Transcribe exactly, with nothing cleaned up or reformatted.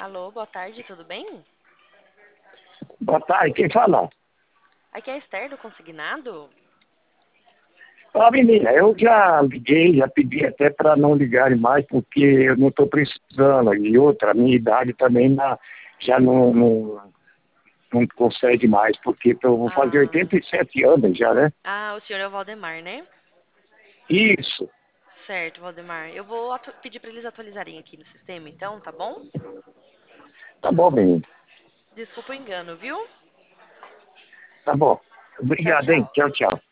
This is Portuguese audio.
Alô, boa tarde, tudo bem? Boa tarde, quem fala? Aqui é a Esther do Consignado. Ó, menina, eu já liguei, já pedi até para não ligarem mais, porque eu não estou precisando. E outra, a minha idade também na- já não, não, não consegue mais, porque eu vou fazer Ah, oitenta e sete anos já, né? ah, o senhor é o Valdemar, né? Isso, Certo, Valdemar. Eu vou atu- pedir para eles atualizarem aqui no sistema, então, tá bom? tá bom, menino, Desculpa o engano, viu? tá bom. Tchau, Obrigado, hein? tchau. Tchau, tchau.